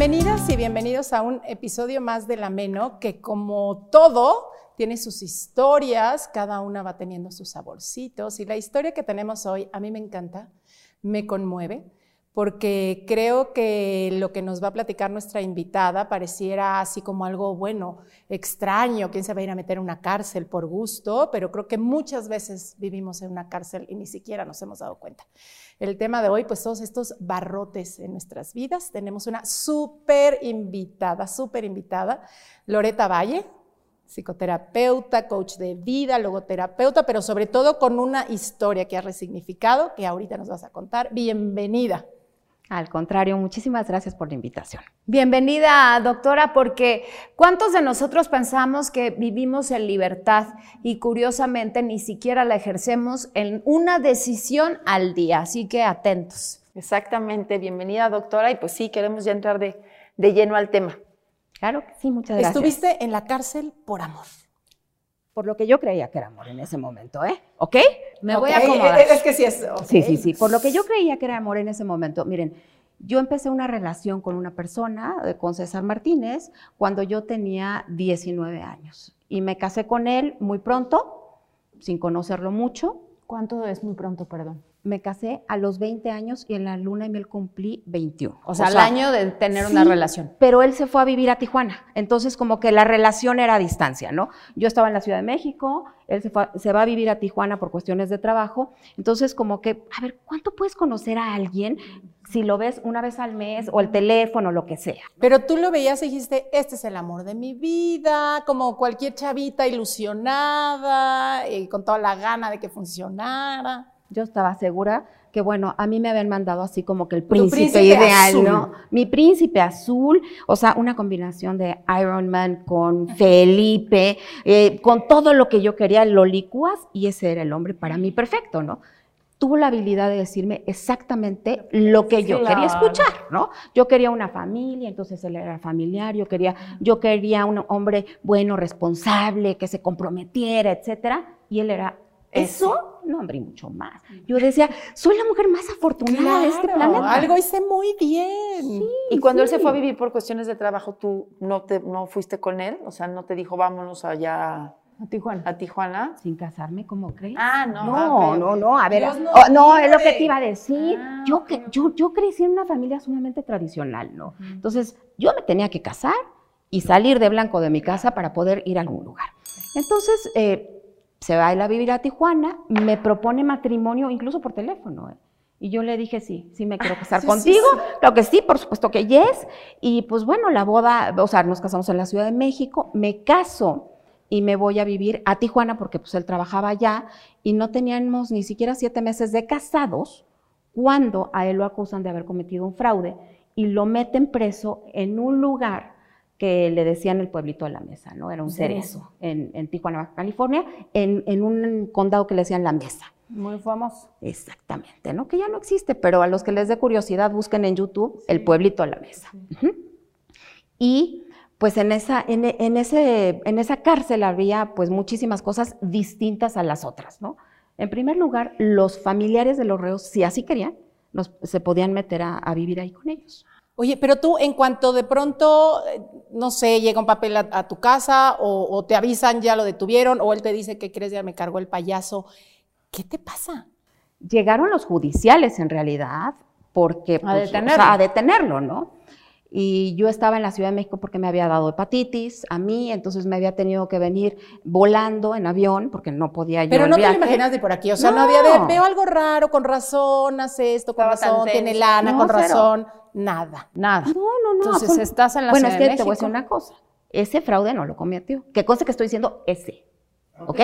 Bienvenidas y bienvenidos a un episodio más del Ameno, que como todo tiene sus historias, cada una va teniendo sus saborcitos, y la historia que tenemos hoy a mí me encanta, me conmueve, porque creo que lo que nos va a platicar nuestra invitada pareciera así como algo bueno, extraño, quién se va a ir a meter en una cárcel por gusto, pero creo que muchas veces vivimos en una cárcel y ni siquiera nos hemos dado cuenta. El tema de hoy, pues todos estos barrotes en nuestras vidas. Tenemos una súper invitada, Loreta Valle, psicoterapeuta, coach de vida, logoterapeuta, pero sobre todo con una historia que ha resignificado, que ahorita nos vas a contar. Bienvenida. Al contrario, muchísimas gracias por la invitación. Bienvenida, doctora, porque ¿cuántos de nosotros pensamos que vivimos en libertad y curiosamente ni siquiera la ejercemos en una decisión al día? Así que atentos. Exactamente, bienvenida, doctora, y pues sí, queremos ya entrar de lleno al tema. Claro que sí, muchas gracias. Estuviste en la cárcel por amor. Por lo que yo creía que era amor en ese momento, ¿eh? ¿Ok? Me voy a acomodar. Es que sí es. Okay. Sí. Por lo que yo creía que era amor en ese momento. Miren, yo empecé una relación con una persona, con César Martínez, cuando yo tenía 19 años. Y me casé con él muy pronto, sin conocerlo mucho. ¿Cuánto es muy pronto, perdón? Me casé a los 20 años y en la luna de miel cumplí 21. O sea, al año de tener una relación. Pero él se fue a vivir a Tijuana, entonces como que la relación era a distancia, ¿no? Yo estaba en la Ciudad de México, él se va a vivir a Tijuana por cuestiones de trabajo, entonces como que, a ver, ¿cuánto puedes conocer a alguien si lo ves una vez al mes o el teléfono, lo que sea? Pero tú lo veías y dijiste, este es el amor de mi vida, como cualquier chavita ilusionada, con toda la gana de que funcionara. Yo estaba segura que, bueno, a mí me habían mandado así como que el príncipe ideal, azul, ¿no? Mi príncipe azul, o sea, una combinación de Iron Man con Felipe, con todo lo que yo quería, lo licuas y ese era el hombre para mí perfecto, ¿no? Tuvo la habilidad de decirme exactamente lo que yo quería escuchar, ¿no? Yo quería una familia, entonces él era familiar, yo quería un hombre bueno, responsable, que se comprometiera, etcétera, y él era eso, no, hombre, y mucho más. Yo decía, soy la mujer más afortunada de este planeta. Algo hice muy bien. Sí, y cuando él se fue a vivir por cuestiones de trabajo, ¿tú no fuiste con él? O sea, ¿no te dijo, vámonos allá a Tijuana? Sin casarme, ¿cómo crees? Ah, no. No, a ver, no, es lo que te iba a decir. Yo crecí en una familia sumamente tradicional, ¿no? Entonces, yo me tenía que casar y salir de blanco de mi casa para poder ir a algún lugar. Entonces, se va a ir a vivir a Tijuana, me propone matrimonio incluso por teléfono, y yo le dije sí me quiero casar contigo, claro que sí, por supuesto que yes, y pues bueno, la boda, o sea, nos casamos en la Ciudad de México, me caso y me voy a vivir a Tijuana porque pues él trabajaba allá y no teníamos ni siquiera 7 meses de casados cuando a él lo acusan de haber cometido un fraude y lo meten preso en un lugar que le decían el pueblito de la Mesa, ¿no? Era un cerezo en Tijuana, Baja California, en un condado que le decían La Mesa. Muy famoso. Exactamente, ¿no? Que ya no existe, pero a los que les dé curiosidad, busquen en YouTube el pueblito de la Mesa. Y pues en esa cárcel había pues muchísimas cosas distintas a las otras, ¿no? En primer lugar, los familiares de los reos, si así querían, se podían meter a vivir ahí con ellos. Oye, pero tú en cuanto de pronto, no sé, llega un papel a tu casa o te avisan, ya lo detuvieron, o él te dice, ¿qué crees? Ya me cargó el payaso. ¿Qué te pasa? Llegaron los judiciales en realidad, porque pues, a detenerlo, ¿no? Y yo estaba en la Ciudad de México porque me había dado hepatitis a mí, entonces me había tenido que venir volando en avión porque no podía yo. Pero no te lo imaginas de por aquí, o sea, no había de, veo algo raro, con razón, hace esto, con razón, tiene lana, con razón, nada. No. Entonces estás en la Ciudad de México. Te voy a decir una cosa, ese fraude no lo cometió, que cosa que estoy diciendo ese, ¿ok?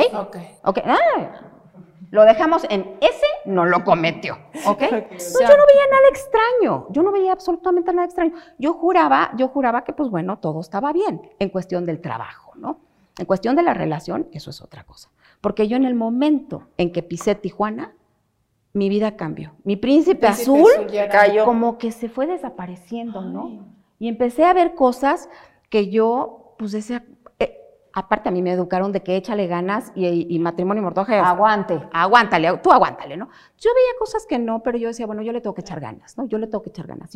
Lo dejamos en ese, no lo cometió, ¿ok? No, yo no veía nada extraño, yo no veía absolutamente nada extraño. Yo juraba que, pues bueno, todo estaba bien en cuestión del trabajo, ¿no? En cuestión de la relación, eso es otra cosa. Porque yo en el momento en que pisé Tijuana, mi vida cambió. Mi príncipe azul cayó. Como que se fue desapareciendo, ¿no? Y empecé a ver cosas que yo, pues decía, Aparte, a mí me educaron de que échale ganas y matrimonio y mortaja. Aguántale. Tú aguántale, ¿no? Yo veía cosas que no, pero yo decía, bueno, yo le tengo que echar ganas, ¿no? Yo le tengo que echar ganas.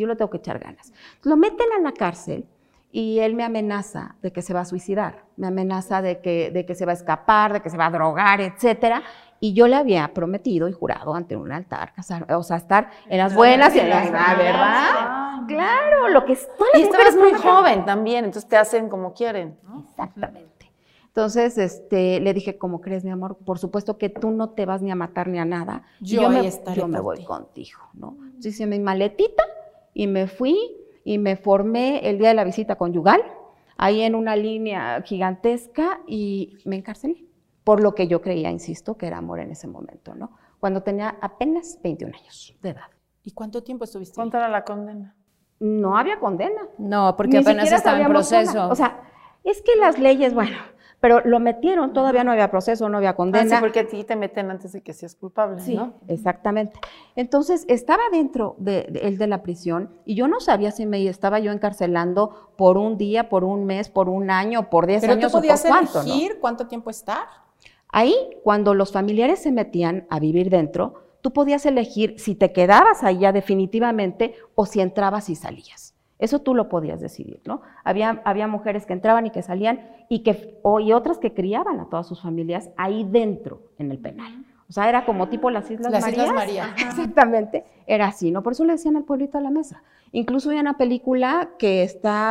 Lo meten a la cárcel y él me amenaza de que se va a suicidar, me amenaza de que se va a escapar, de que se va a drogar, etcétera. Y yo le había prometido y jurado ante un altar, estar en las buenas y en las malas, ¿verdad? Claro, lo que es. Y estabas muy joven también, entonces te hacen como quieren, ¿no? Exactamente. Entonces, le dije, ¿cómo crees, mi amor? Por supuesto que tú no te vas ni a matar ni a nada. Yo me voy contigo, ¿no? Entonces hice mi maletita y me fui y me formé el día de la visita conyugal, ahí en una línea gigantesca, y me encarcelé. Por lo que yo creía, insisto, que era amor en ese momento, ¿no? Cuando tenía apenas 21 años de edad. ¿Y cuánto tiempo estuviste? ¿Cuánto era la condena? No había condena. No, porque apenas estaba en proceso. O sea, es que las leyes, bueno, pero lo metieron, todavía no había proceso, no había condena. Sí, porque a ti te meten antes de que seas culpable, sí, ¿no? Exactamente. Entonces, estaba dentro de la prisión y yo no sabía si me estaba yo encarcelando por un día, por un mes, por un año, por 10 años o por cuánto. ¿Pero tú podías elegir cuánto tiempo estar? Ahí, cuando los familiares se metían a vivir dentro, tú podías elegir si te quedabas ahí ya definitivamente o si entrabas y salías. Eso tú lo podías decidir, ¿no? Había mujeres que entraban y que salían y otras que criaban a todas sus familias ahí dentro, en el penal. O sea, era como tipo las Islas Marías. Las Islas Marías. Exactamente, era así, ¿no? Por eso le decían el pueblito a la mesa. Incluso hay una película que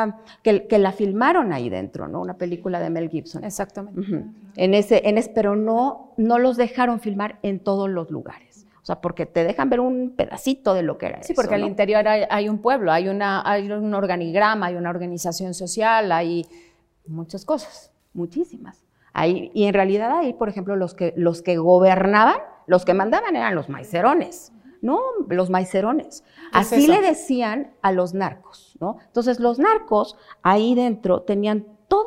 la filmaron ahí dentro, ¿no? Una película de Mel Gibson. Exactamente. Pero no los dejaron filmar en todos los lugares. O sea, porque te dejan ver un pedacito de lo que era eso. Sí, porque al interior hay un pueblo, hay un organigrama, hay una organización social, hay muchas cosas. Muchísimas. Y en realidad ahí, por ejemplo, los que gobernaban, los que mandaban eran los maicerones, ¿no? Los maicerones. Así le decían a los narcos, ¿no? Entonces, los narcos ahí dentro tenían todo,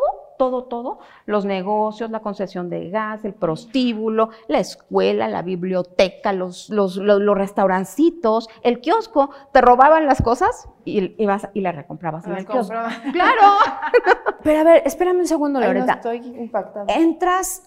los negocios, la concesión de gas, el prostíbulo, la escuela, la biblioteca, los restaurancitos, el kiosco, te robaban las cosas y ibas y las recomprabas en el kiosco. ¡Claro! Pero a ver, espérame un segundo, Loreta. No, estoy impactada. Entras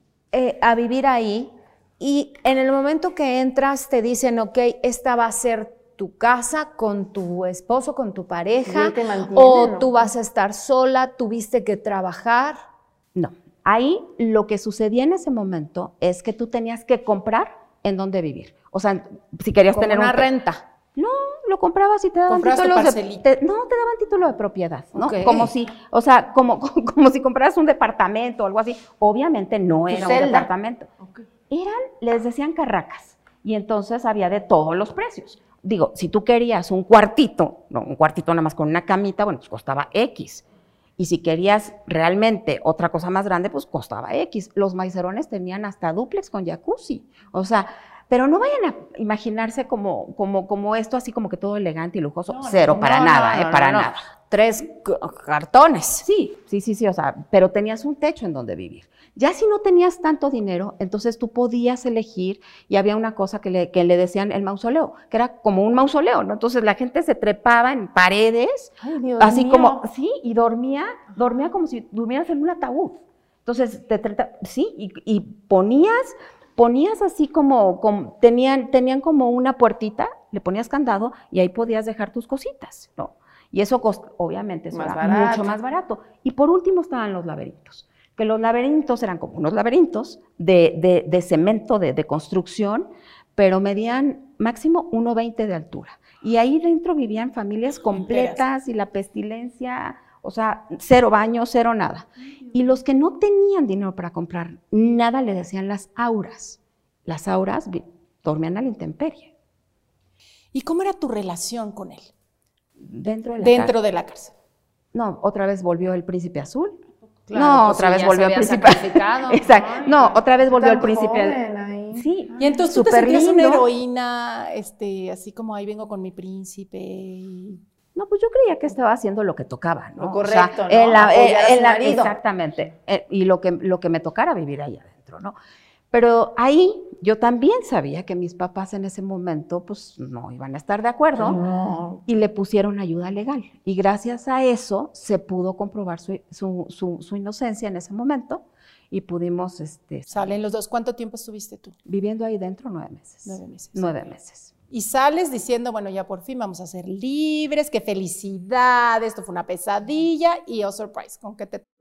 a vivir ahí y en el momento que entras te dicen, ok, esta va a ser tu casa con tu esposo, con tu pareja, o tú vas a estar sola, tuviste que trabajar. No, ahí lo que sucedía en ese momento es que tú tenías que comprar en dónde vivir. O sea, si querías como tener una renta. No, lo comprabas y te daban títulos te daban título de propiedad, ¿no? Okay. Como si compraras un departamento o algo así. Obviamente no era un departamento. Okay. Les decían carracas, y entonces había de todos los precios. Digo, si tú querías un cuartito nada más con una camita, bueno, pues costaba X. Y si querías realmente otra cosa más grande, pues costaba X. Los maicerones tenían hasta dúplex con jacuzzi. O sea, pero no vayan a imaginarse como esto, así como que todo elegante y lujoso. Para nada. 3 cartones. Sí, o sea, pero tenías un techo en donde vivir. Ya si no tenías tanto dinero, entonces tú podías elegir, y había una cosa que le decían el mausoleo, que era como un mausoleo, ¿no? Entonces la gente se trepaba en paredes, así como, sí, y dormía como si durmieras en un ataúd. Entonces, y ponías así como tenían como una puertita, le ponías candado y ahí podías dejar tus cositas, ¿no? Y eso obviamente era mucho más barato. Y por último estaban los laberintos, que los laberintos eran como unos laberintos de cemento, de construcción, pero medían máximo 1,20 de altura. Y ahí dentro vivían familias completas y la pestilencia, o sea, 0 baño, 0 nada. Y los que no tenían dinero para comprar nada le decían las auras. Las auras dormían a la intemperie. ¿Y cómo era tu relación con él? Dentro de la cárcel. No, otra vez volvió el príncipe azul. Claro, no, pues otra vez volvió el príncipe. Exacto. No, otra vez volvió el príncipe. Sí. Y entonces tú te sentías una heroína, así como ahí vengo con mi príncipe. No, pues yo creía que estaba haciendo lo que tocaba, ¿no? Lo correcto, o sea, ¿no? Exactamente. Y lo que me tocara vivir ahí adentro, ¿no? Pero ahí yo también sabía que mis papás en ese momento pues no iban a estar de acuerdo y le pusieron ayuda legal. Y gracias a eso se pudo comprobar su inocencia en ese momento y pudimos... Salen los dos. ¿Cuánto tiempo estuviste tú? Viviendo ahí dentro 9 meses. 9 meses. 9 meses. Y sales diciendo, bueno, ya por fin vamos a ser libres, qué felicidad, esto fue una pesadilla y oh, surprise, ¿con qué te...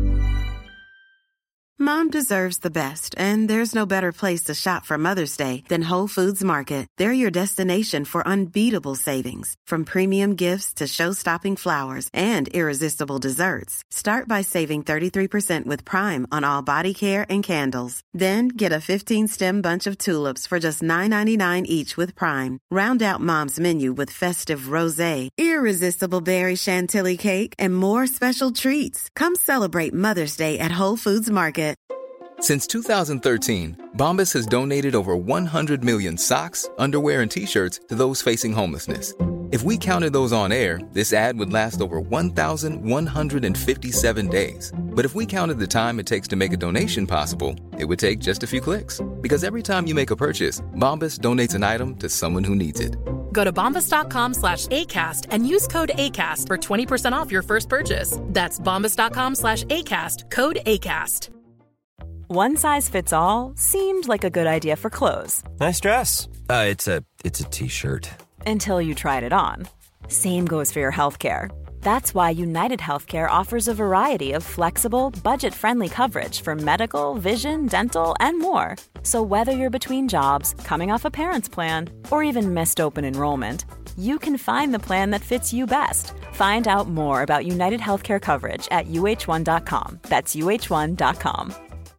Mom deserves the best, and there's no better place to shop for Mother's Day than Whole Foods Market. They're your destination for unbeatable savings, from premium gifts to show-stopping flowers and irresistible desserts. Start by saving 33% with Prime on all body care and candles. Then get a 15-stem bunch of tulips for just $9.99 each with Prime. Round out Mom's menu with festive rosé, irresistible berry chantilly cake, and more special treats. Come celebrate Mother's Day at Whole Foods Market. Since 2013, Bombas has donated over 100 million socks, underwear, and T-shirts to those facing homelessness. If we counted those on air, this ad would last over 1,157 days. But if we counted the time it takes to make a donation possible, it would take just a few clicks. Because every time you make a purchase, Bombas donates an item to someone who needs it. Go to bombas.com/ACAST and use code ACAST for 20% off your first purchase. That's bombas.com/ACAST, code ACAST. One size fits all seemed like a good idea for clothes. Nice dress. It's a t-shirt. Until you tried it on. Same goes for your healthcare. That's why United Healthcare offers a variety of flexible, budget-friendly coverage for medical, vision, dental, and more. So whether you're between jobs, coming off a parent's plan, or even missed open enrollment, you can find the plan that fits you best. Find out more about United Healthcare coverage at uh1.com. That's uh1.com.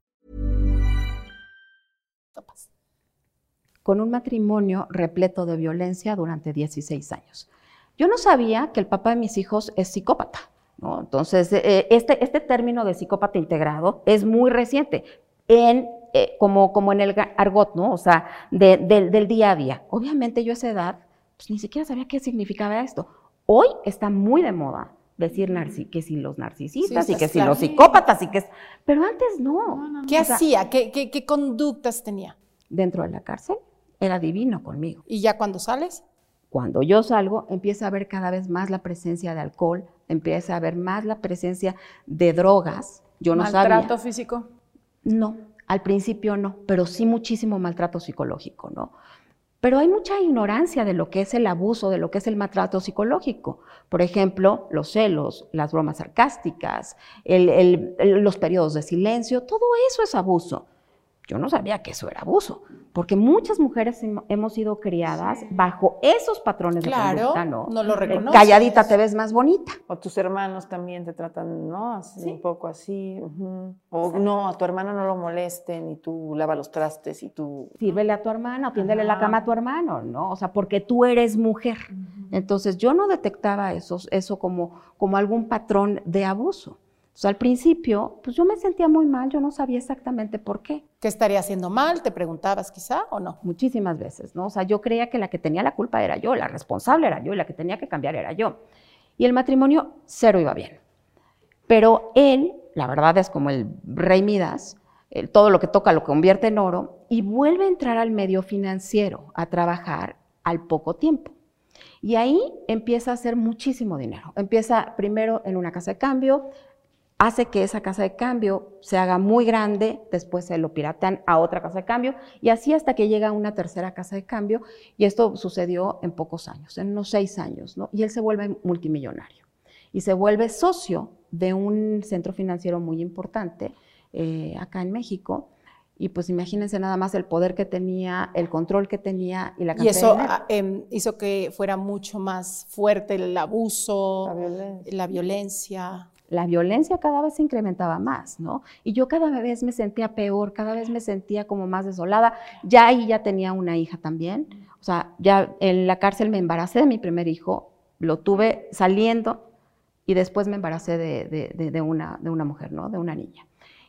Con un matrimonio repleto de violencia durante 16 años. Yo no sabía que el papá de mis hijos es psicópata, ¿no? Entonces, este término de psicópata integrado es muy reciente, como en el argot, ¿no? O sea, del día a día. Obviamente yo a esa edad pues, ni siquiera sabía qué significaba esto. Hoy está muy de moda decir que si los narcisistas y que si los psicópatas, pero antes no. ¿Qué hacía? ¿Qué conductas tenía? Dentro de la cárcel era divino conmigo. ¿Y ya cuando sales? Cuando yo salgo, empieza a ver cada vez más la presencia de alcohol, empieza a ver más la presencia de drogas. Yo no sabía. ¿Maltrato físico? No, al principio no, pero sí muchísimo maltrato psicológico, ¿no? Pero hay mucha ignorancia de lo que es el abuso, de lo que es el maltrato psicológico. Por ejemplo, los celos, las bromas sarcásticas, los periodos de silencio, todo eso es abuso. Yo no sabía que eso era abuso, porque muchas mujeres hemos sido criadas bajo esos patrones de conducta, ¿no? No lo reconoces. Calladita te ves más bonita. O tus hermanos también te tratan, ¿no? Así, un poco así. O no, a tu hermano no lo molesten y tú lava los trastes y tú... Sírvele a tu hermana o tiéndele la cama a tu hermano, ¿no? O sea, porque tú eres mujer. Entonces yo no detectaba eso como algún patrón de abuso. O sea, al principio, pues yo me sentía muy mal, yo no sabía exactamente por qué. ¿Qué estaría haciendo mal? ¿Te preguntabas quizá o no? Muchísimas veces, ¿no? O sea, yo creía que la que tenía la culpa era yo, la responsable era yo y la que tenía que cambiar era yo. Y el matrimonio cero iba bien. Pero él, la verdad es como el rey Midas, todo lo que toca lo convierte en oro y vuelve a entrar al medio financiero a trabajar al poco tiempo. Y ahí empieza a hacer muchísimo dinero. Empieza primero en una casa de cambio, hace que esa casa de cambio se haga muy grande, después se lo piratean a otra casa de cambio, y así hasta que llega a una tercera casa de cambio, y esto sucedió en pocos años, en unos 6 años, ¿no? Y él se vuelve multimillonario, y se vuelve socio de un centro financiero muy importante acá en México, y pues imagínense nada más el poder que tenía, el control que tenía y la cantidad de dinero. Hizo que fuera mucho más fuerte el abuso, la violencia. La violencia cada vez se incrementaba más, ¿no? Y yo cada vez me sentía peor, cada vez me sentía como más desolada. Ya ahí ya tenía una hija también. O sea, ya en la cárcel me embaracé de mi primer hijo, lo tuve saliendo y después me embaracé de una mujer, ¿no? De una niña.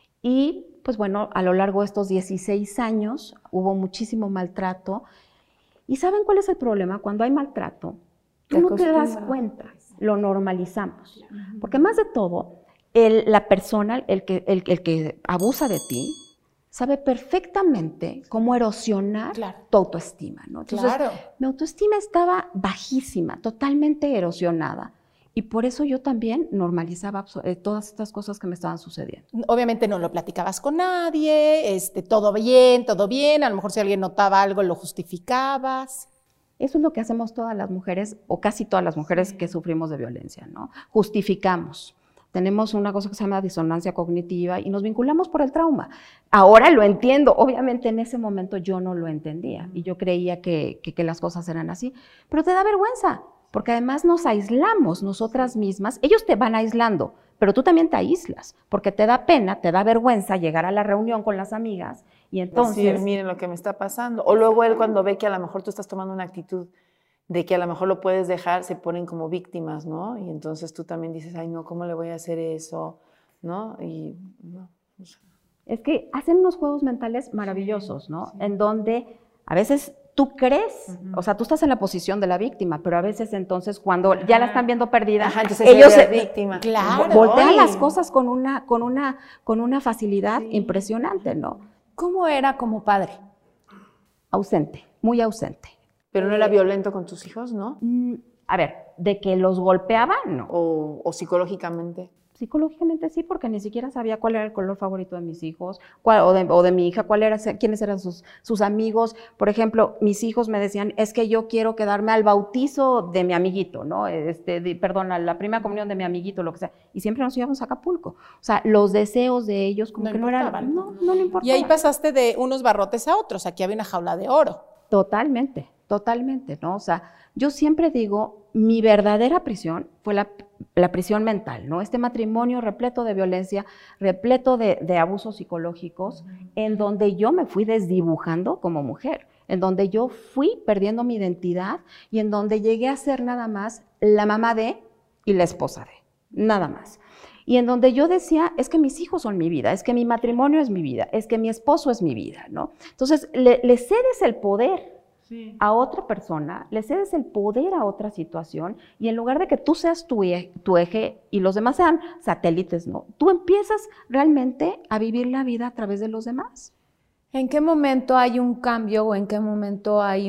Y pues bueno, a lo largo de estos 16 años hubo muchísimo maltrato. ¿Y saben cuál es el problema? Cuando hay maltrato, tú no te das cuenta. Lo normalizamos, porque más de todo, la persona, el que abusa de ti, sabe perfectamente cómo erosionar tu autoestima, ¿no? Entonces, mi autoestima estaba bajísima, totalmente erosionada. Y por eso yo también normalizaba todas estas cosas que me estaban sucediendo. Obviamente no lo platicabas con nadie, todo bien, a lo mejor si alguien notaba algo lo justificabas. Eso es lo que hacemos todas las mujeres, o casi todas las mujeres que sufrimos de violencia, ¿no? Justificamos. Tenemos una cosa que se llama disonancia cognitiva y nos vinculamos por el trauma. Ahora lo entiendo, obviamente en ese momento yo no lo entendía y yo creía que las cosas eran así, pero te da vergüenza. Porque además nos aislamos nosotras mismas, ellos te van aislando, pero tú también te aíslas, porque te da pena, te da vergüenza llegar a la reunión con las amigas y entonces... Decir, miren lo que me está pasando. O luego él cuando ve que a lo mejor tú estás tomando una actitud de que a lo mejor lo puedes dejar, se ponen como víctimas, ¿no? Y entonces tú también dices, ay no, ¿cómo le voy a hacer eso? ¿No? Y no. Es que hacen unos juegos mentales maravillosos, ¿no? Sí. En donde a veces... Tú crees, o sea, tú estás en la posición de la víctima, pero a veces entonces cuando ya la están viendo perdida, ellos víctima. Voltean las cosas con una facilidad impresionante, ¿no? ¿Cómo era como padre? Ausente, muy ausente. Pero no era violento con tus hijos, ¿no? A ver, de que los golpeaba, no. O psicológicamente. Psicológicamente sí, porque ni siquiera sabía cuál era el color favorito de mis hijos, o de mi hija, quiénes eran sus amigos. Por ejemplo, mis hijos me decían, es que yo quiero quedarme al bautizo de mi amiguito, ¿no? A la primera comunión de mi amiguito, lo que sea. Y siempre nos íbamos a Acapulco. O sea, los deseos de ellos como que no eran, no le importaba. Y ahí pasaste de unos barrotes a otros, aquí había una jaula de oro. Totalmente, ¿no? O sea, yo siempre digo, mi verdadera prisión fue la prisión mental, ¿no? Este matrimonio repleto de violencia, repleto de abusos psicológicos, en donde yo me fui desdibujando como mujer, en donde yo fui perdiendo mi identidad y en donde llegué a ser nada más la mamá de y la esposa de, nada más. Y en donde yo decía, es que mis hijos son mi vida, es que mi matrimonio es mi vida, es que mi esposo es mi vida, ¿no? Entonces, le cedes el poder a otra persona, le cedes el poder a otra situación y en lugar de que tú seas tu eje y los demás sean satélites, ¿no? Tú empiezas realmente a vivir la vida a través de los demás. ¿En qué momento hay un cambio o en qué momento hay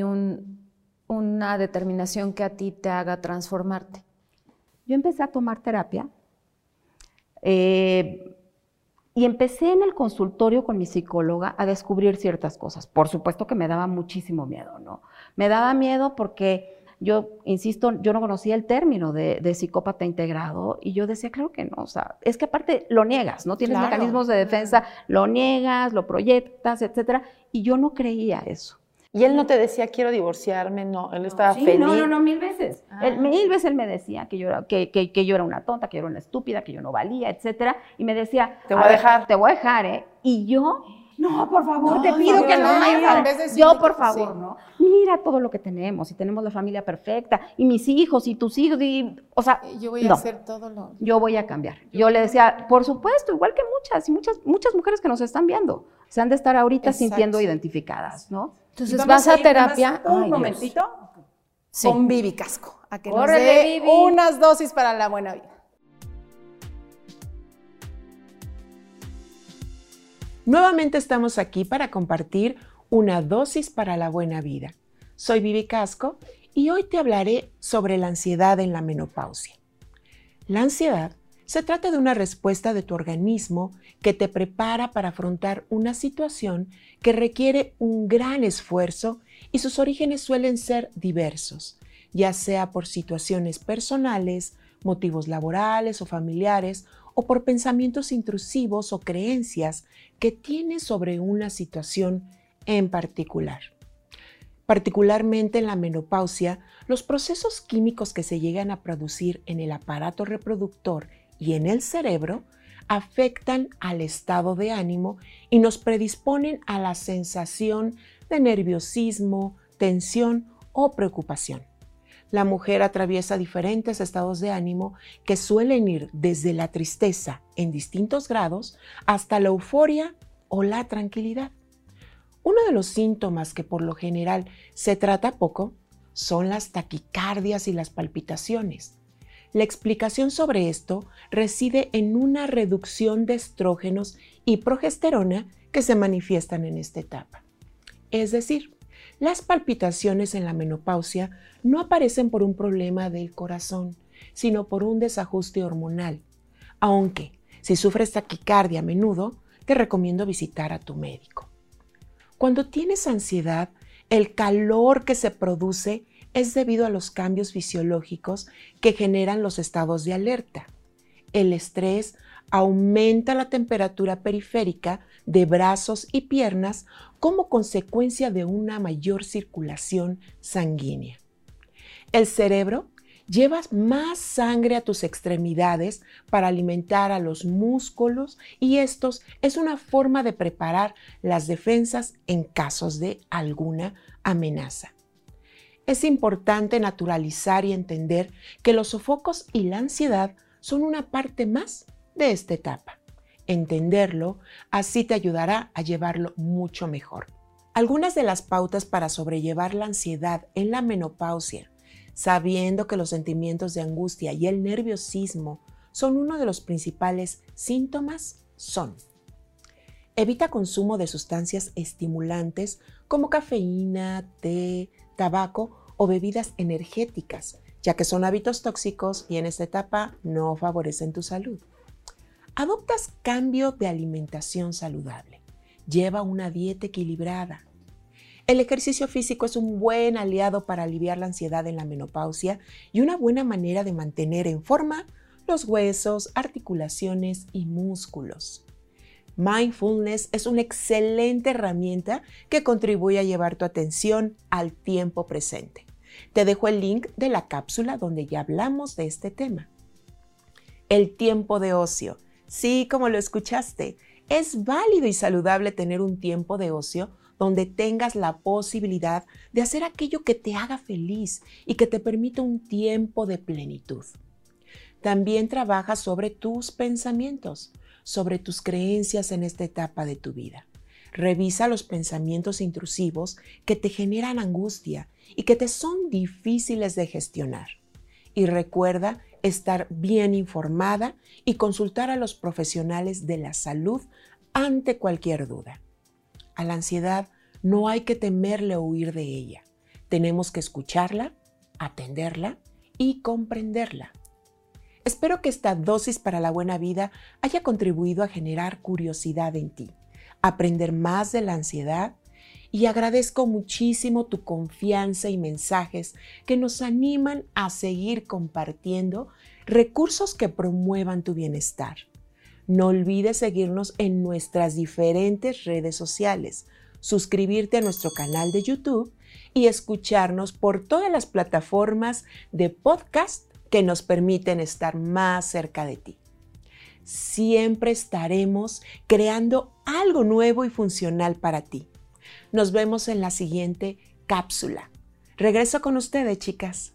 una determinación que a ti te haga transformarte? Yo empecé a tomar terapia y empecé en el consultorio con mi psicóloga a descubrir ciertas cosas. Por supuesto que me daba muchísimo miedo, ¿no? Me daba miedo porque yo, insisto, yo no conocía el término de psicópata integrado y yo decía, claro que no, o sea, es que aparte lo niegas, no tienes mecanismos de defensa, lo niegas, lo proyectas, etcétera, y yo no creía eso. ¿Y él no te decía, quiero divorciarme? No, él estaba feliz. No, 1000 veces. Mil veces él me decía que yo era una tonta, que yo era una estúpida, que yo no valía, etcétera. Y me decía, te voy a dejar. Te voy a dejar, ¿eh? Y yo, no, por favor, te pido que no vayas. Yo, por favor, ¿no? Mira todo lo que tenemos, y tenemos la familia perfecta, y mis hijos, y tus hijos, y, o sea, yo voy a hacer todo lo... Yo voy a cambiar. Yo le decía, por supuesto, igual que muchas mujeres que nos están viendo, se han de estar ahorita sintiendo identificadas, ¿no? Entonces vas a terapia. Un momentito con Vivi Casco, a que nos dé unas dosis para la buena vida. Nuevamente estamos aquí para compartir una dosis para la buena vida. Soy Vivi Casco y hoy te hablaré sobre la ansiedad en la menopausia. La ansiedad se trata de una respuesta de tu organismo que te prepara para afrontar una situación que requiere un gran esfuerzo y sus orígenes suelen ser diversos, ya sea por situaciones personales, motivos laborales o familiares, o por pensamientos intrusivos o creencias que tienes sobre una situación en particular. Particularmente en la menopausia, los procesos químicos que se llegan a producir en el aparato reproductor y en el cerebro afectan al estado de ánimo y nos predisponen a la sensación de nerviosismo, tensión o preocupación. La mujer atraviesa diferentes estados de ánimo que suelen ir desde la tristeza en distintos grados hasta la euforia o la tranquilidad. Uno de los síntomas que por lo general se trata poco son las taquicardias y las palpitaciones. La explicación sobre esto reside en una reducción de estrógenos y progesterona que se manifiestan en esta etapa. Es decir, las palpitaciones en la menopausia no aparecen por un problema del corazón, sino por un desajuste hormonal. Aunque, si sufres taquicardia a menudo, te recomiendo visitar a tu médico. Cuando tienes ansiedad, el calor que se produce es debido a los cambios fisiológicos que generan los estados de alerta. El estrés aumenta la temperatura periférica de brazos y piernas como consecuencia de una mayor circulación sanguínea. El cerebro lleva más sangre a tus extremidades para alimentar a los músculos y estos es una forma de preparar las defensas en casos de alguna amenaza. Es importante naturalizar y entender que los sofocos y la ansiedad son una parte más de esta etapa. Entenderlo así te ayudará a llevarlo mucho mejor. Algunas de las pautas para sobrellevar la ansiedad en la menopausia, sabiendo que los sentimientos de angustia y el nerviosismo son uno de los principales síntomas, son: evita consumo de sustancias estimulantes como cafeína, té, tabaco o bebidas energéticas, ya que son hábitos tóxicos y en esta etapa no favorecen tu salud. Adoptas cambio de alimentación saludable. Lleva una dieta equilibrada. El ejercicio físico es un buen aliado para aliviar la ansiedad en la menopausia y una buena manera de mantener en forma los huesos, articulaciones y músculos. Mindfulness es una excelente herramienta que contribuye a llevar tu atención al tiempo presente. Te dejo el link de la cápsula donde ya hablamos de este tema. El tiempo de ocio. Sí, como lo escuchaste, es válido y saludable tener un tiempo de ocio donde tengas la posibilidad de hacer aquello que te haga feliz y que te permita un tiempo de plenitud. También trabaja sobre tus pensamientos, sobre tus creencias en esta etapa de tu vida. Revisa los pensamientos intrusivos que te generan angustia y que te son difíciles de gestionar. Y recuerda estar bien informada y consultar a los profesionales de la salud ante cualquier duda. A la ansiedad no hay que temerle o huir de ella. Tenemos que escucharla, atenderla y comprenderla. Espero que esta dosis para la buena vida haya contribuido a generar curiosidad en ti, aprender más de la ansiedad y agradezco muchísimo tu confianza y mensajes que nos animan a seguir compartiendo recursos que promuevan tu bienestar. No olvides seguirnos en nuestras diferentes redes sociales, suscribirte a nuestro canal de YouTube y escucharnos por todas las plataformas de podcast que nos permiten estar más cerca de ti. Siempre estaremos creando algo nuevo y funcional para ti. Nos vemos en la siguiente cápsula. Regreso con ustedes, chicas.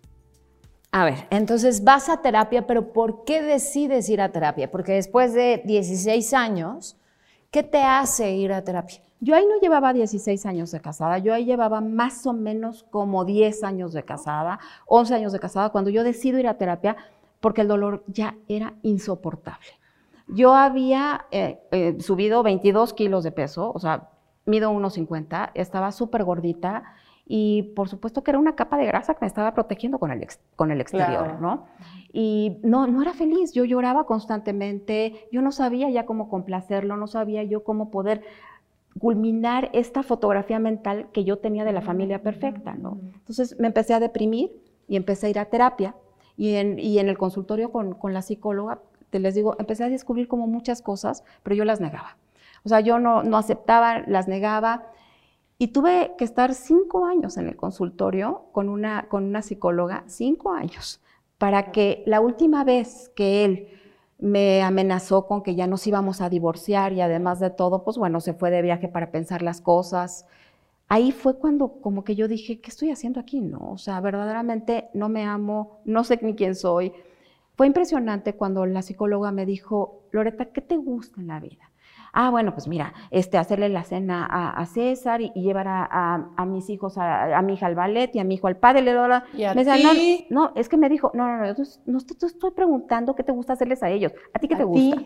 A ver, entonces vas a terapia, pero ¿por qué decides ir a terapia? Porque después de 16 años, ¿qué te hace ir a terapia? Yo ahí no llevaba 16 años de casada, yo ahí llevaba más o menos como 10 años de casada, 11 años de casada, cuando yo decido ir a terapia porque el dolor ya era insoportable. Yo había subido 22 kilos de peso, o sea, mido 1,50, estaba súper gordita y por supuesto que era una capa de grasa que me estaba protegiendo con el exterior, claro, ¿no? Y no era feliz, yo lloraba constantemente, yo no sabía ya cómo complacerlo, no sabía yo cómo poder culminar esta fotografía mental que yo tenía de la familia perfecta, ¿no? Entonces me empecé a deprimir y empecé a ir a terapia y en el consultorio con la psicóloga, te les digo, empecé a descubrir como muchas cosas, pero yo las negaba. O sea, yo no aceptaba, las negaba y tuve que estar 5 años en el consultorio con una psicóloga, 5 años, para que la última vez que él me amenazó con que ya nos íbamos a divorciar y además de todo, pues bueno, se fue de viaje para pensar las cosas. Ahí fue cuando como que yo dije, ¿qué estoy haciendo aquí? No, o sea, verdaderamente no me amo, no sé ni quién soy. Fue impresionante cuando la psicóloga me dijo, Loretta, ¿qué te gusta en la vida? Ah, bueno, pues mira, hacerle la cena a César y llevar a mis hijos, a mi hija al ballet y a mi hijo al pádel. ¿Y a me decía, ti? no, es que me dijo, no te estoy preguntando qué te gusta hacerles a ellos. ¿A ti qué te gusta?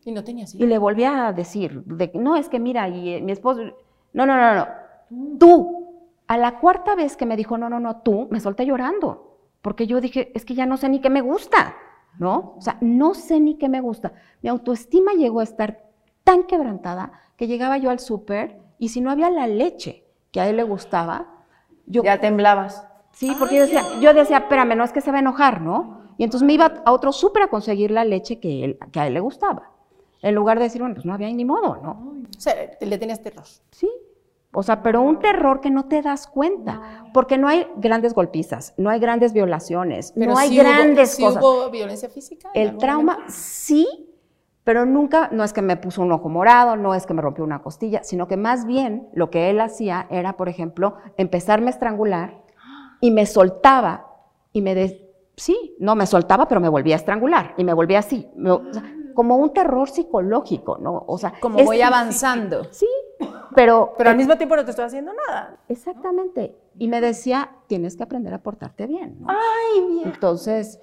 Y no tenías Y idea. le volví a decir, no, es que mira, y mi esposo, no, tú. A la cuarta vez que me dijo, no, tú, me solté llorando, porque yo dije, es que ya no sé ni qué me gusta, ¿no? O sea, no sé ni qué me gusta. Mi autoestima llegó a estar tan quebrantada que llegaba yo al súper y si no había la leche que a él le gustaba, yo... Ya temblabas. Sí, porque yo decía, espérame, no es que se va a enojar, ¿no? Y entonces me iba a otro súper a conseguir la leche que a él le gustaba. En lugar de decir, bueno, pues no había ni modo, ¿no? O sea, le tenías terror. Sí. O sea, pero un terror que no te das cuenta, porque no hay grandes golpizas, no hay grandes violaciones, Pero no hay sí grandes ¿sí cosas. hubo violencia física? en El algún trauma, momento? sí, pero nunca, no es que me puso un ojo morado, no es que me rompió una costilla, sino que más bien lo que él hacía era, por ejemplo, empezarme a estrangular y me soltaba y sí, no me soltaba, pero me volvía a estrangular y me volvía así, o sea, como un terror psicológico, ¿no? O sea, Como voy avanzando. Sí, pero Pero al mismo tiempo no te estoy haciendo nada. exactamente. Y me decía, tienes que aprender a portarte bien, ¿no? Ay, bien. Entonces,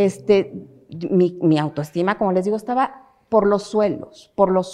mi autoestima, como les digo, estaba por los suelos.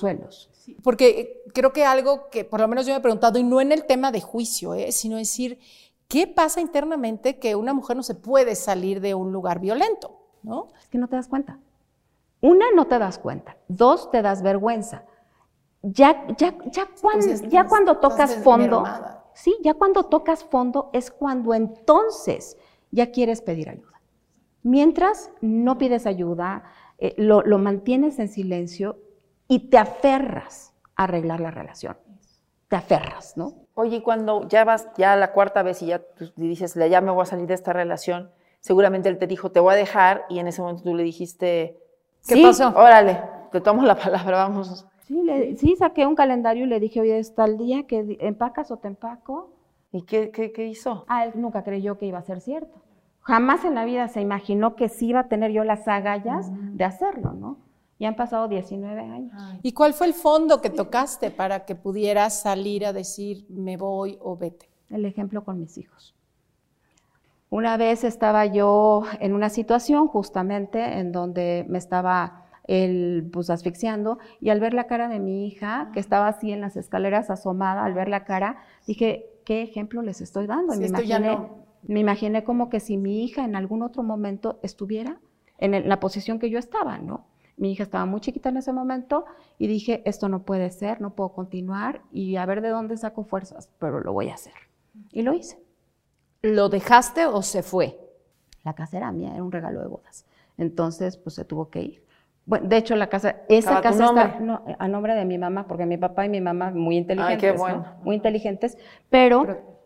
Porque creo que algo que por lo menos yo me he preguntado, y no en el tema de juicio, sino decir, ¿qué pasa internamente que una mujer no se puede salir de un lugar violento? ¿No? Es que no te das cuenta. Una, no te das cuenta. Dos, te das vergüenza. Ya cuando tocas fondo, mermada. sí, ya cuando tocas fondo es cuando entonces ya quieres pedir ayuda. Mientras no pides ayuda, lo mantienes en silencio y te aferras a arreglar la relación. Te aferras, ¿no? Oye, y cuando ya vas ya la cuarta vez y ya tú dices, ya me voy a salir de esta relación, seguramente él te dijo, te voy a dejar, y en ese momento tú le dijiste, ¿Qué Sí. pasó? órale, te tomo la palabra, vamos. Sí, saqué un calendario y le dije, oye, está el día que empacas o te empaco. ¿Y qué hizo? Él nunca creyó que iba a ser cierto. Jamás en la vida se imaginó que sí iba a tener yo las agallas de hacerlo, ¿no? Ya han pasado 19 años. ¿Y cuál fue el fondo que tocaste para que pudieras salir a decir, me voy o vete? El ejemplo con mis hijos. Una vez estaba yo en una situación justamente en donde me estaba pues asfixiando, y al ver la cara de mi hija, que estaba así en las escaleras asomada, al ver la cara, dije, ¿qué ejemplo les estoy dando? Y Sí, esto ya me imaginé como que si mi hija en algún otro momento estuviera en la posición que yo estaba, ¿no? Mi hija estaba muy chiquita en ese momento y dije, esto no puede ser, no puedo continuar y a ver de dónde saco fuerzas, pero lo voy a hacer. Y lo hice. ¿Lo dejaste o se fue? La casa era mía, era un regalo de bodas. Entonces, pues se tuvo que ir. Bueno, de hecho, esa casa está a nombre de mi mamá, porque mi papá y mi mamá muy inteligentes, qué bueno. ¿no? Muy inteligentes, pero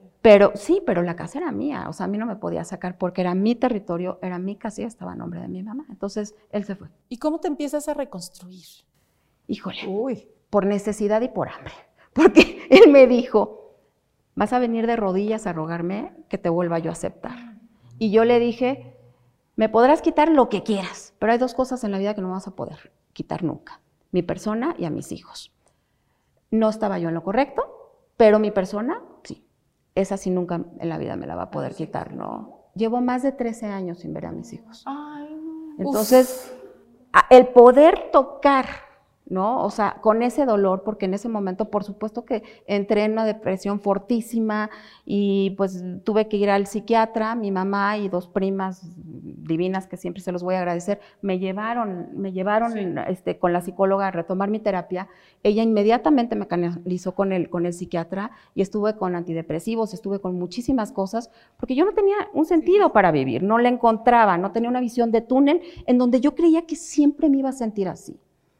la casa era mía, o sea, a mí no me podía sacar porque era mi territorio, era mi casa y estaba a nombre de mi mamá. Entonces, él se fue. ¿Y cómo te empiezas a reconstruir? Híjole, por necesidad y por hambre, porque él me dijo, vas a venir de rodillas a rogarme que te vuelva yo a aceptar. Y yo le dije, me podrás quitar lo que quieras, pero hay dos cosas en la vida que no vas a poder quitar nunca, mi persona y a mis hijos. No estaba yo en lo correcto, pero mi persona, sí, esa sí nunca en la vida me la va a poder quitar, ¿no? Llevo más de 13 años sin ver a mis hijos. Ay, no. Entonces, el poder tocar, ¿no? O sea, con ese dolor, porque en ese momento, por supuesto que entré en una depresión fortísima y pues tuve que ir al psiquiatra. Mi mamá y dos primas divinas, que siempre se los voy a agradecer, me llevaron sí, con la psicóloga a retomar mi terapia. Ella inmediatamente me canalizó con el psiquiatra y estuve con antidepresivos, estuve con muchísimas cosas, porque yo no tenía un sentido para vivir, no la encontraba, no tenía una visión de túnel en donde yo creía que siempre me iba a sentir así.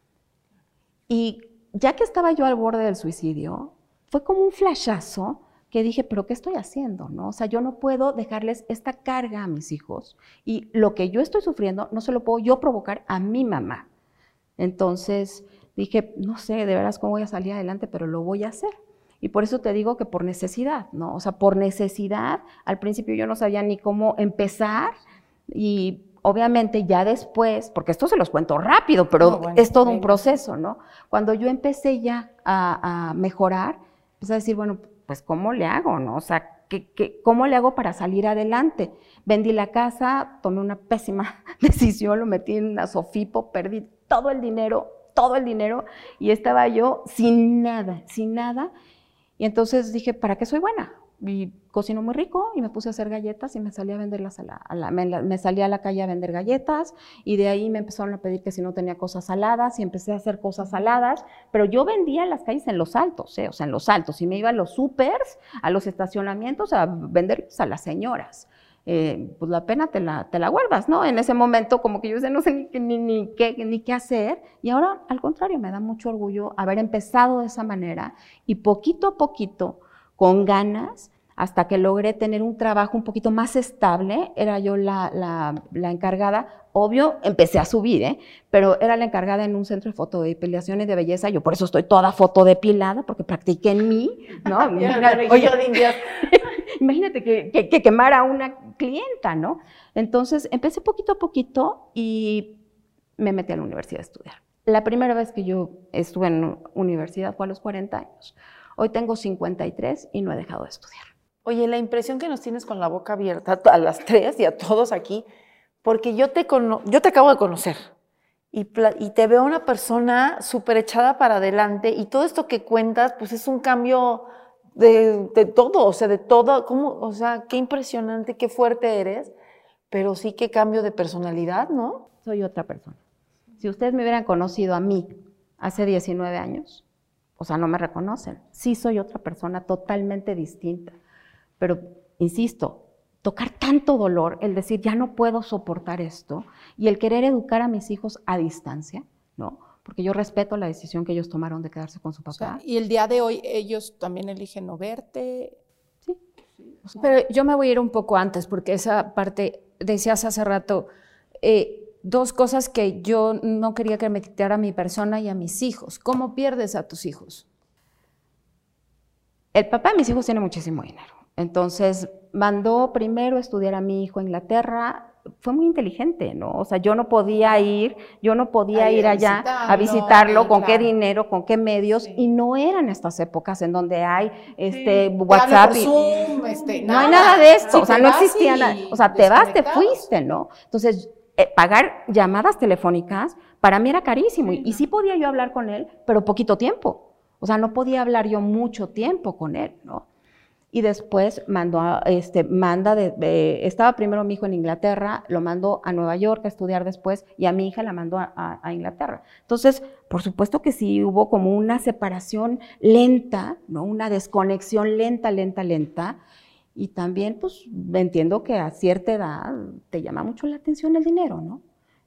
Y ya que estaba yo al borde del suicidio, fue como un flashazo que dije, ¿pero qué estoy haciendo? ¿No? O sea, yo no puedo dejarles esta carga a mis hijos y lo que yo estoy sufriendo no se lo puedo yo provocar a mi mamá. Entonces dije, no sé de veras cómo voy a salir adelante, pero lo voy a hacer. Y por eso te digo que por necesidad, ¿no? O sea, por necesidad, al principio yo no sabía ni cómo empezar y obviamente ya después, porque esto se los cuento rápido, pero es todo un proceso, ¿no? Cuando yo empecé ya a mejorar, empecé a decir, bueno, pues ¿cómo le hago, no? O sea, ¿cómo le hago para salir adelante? Vendí la casa, tomé una pésima decisión, lo metí en una Sofipo, perdí todo el dinero todo el dinero y estaba yo sin nada. Y entonces dije, ¿para qué soy buena? Y cocino muy rico y me puse a hacer galletas y me salí a venderlas me salí a la calle a vender galletas y de ahí me empezaron a pedir que si no tenía cosas saladas y empecé a hacer cosas saladas, pero yo vendía en las calles en los altos, o sea, en los altos, y me iba a los súpers, a los estacionamientos a venderles a las señoras. Pues la pena te la guardas, ¿no? En ese momento como que yo no sé ni qué hacer, y ahora al contrario me da mucho orgullo haber empezado de esa manera y poquito a poquito, con ganas, hasta que logré tener un trabajo un poquito más estable. Era yo la encargada, obvio, empecé a subir, pero era la encargada en un centro de fotodepilación y de belleza. Yo por eso estoy toda fotodepilada, porque practiqué en mí, ¿no? Oye, de indias. Imagínate que quemara a una clienta, ¿no? Entonces empecé poquito a poquito y me metí a la universidad a estudiar. La primera vez que yo estuve en universidad fue a los 40 años. Hoy tengo 53 y no he dejado de estudiar. Oye, la impresión que nos tienes con la boca abierta a las tres y a todos aquí, porque yo te acabo de conocer y te veo una persona súper echada para adelante y todo esto que cuentas, pues es un cambio de todo, o sea, de todo, o sea, qué impresionante, qué fuerte eres, pero sí qué cambio de personalidad, ¿no? Soy otra persona. Si ustedes me hubieran conocido a mí hace 19 años, o sea, no me reconocen. Sí soy otra persona totalmente distinta. Pero, insisto, tocar tanto dolor, el decir, ya no puedo soportar esto, y el querer educar a mis hijos a distancia, ¿no? Porque yo respeto la decisión que ellos tomaron de quedarse con su papá. O sea, y el día de hoy ellos también eligen no verte. Sí. O sea, pero yo me voy a ir un poco antes, porque esa parte, decías hace rato, dos cosas que yo no quería que me quitara a mi persona y a mis hijos. ¿Cómo pierdes a tus hijos? El papá de mis hijos tiene muchísimo dinero. Entonces, mandó primero a estudiar a mi hijo a Inglaterra. Fue muy inteligente, ¿no? O sea, yo no podía ir allá a visitarlo, con qué dinero, con qué medios, y no eran estas épocas en donde hay WhatsApp. Zoom, no hay nada de esto, o sea, no existía nada. O sea, te vas, te fuiste, ¿no? Entonces, pagar llamadas telefónicas para mí era carísimo, y sí podía yo hablar con él, pero poquito tiempo. O sea, no podía hablar yo mucho tiempo con él, ¿no? Y después estaba primero mi hijo en Inglaterra, lo mandó a Nueva York a estudiar después, y a mi hija la mandó a Inglaterra. Entonces, por supuesto que sí hubo como una separación lenta, ¿no? Una desconexión lenta, y también, pues, entiendo que a cierta edad te llama mucho la atención el dinero, ¿no?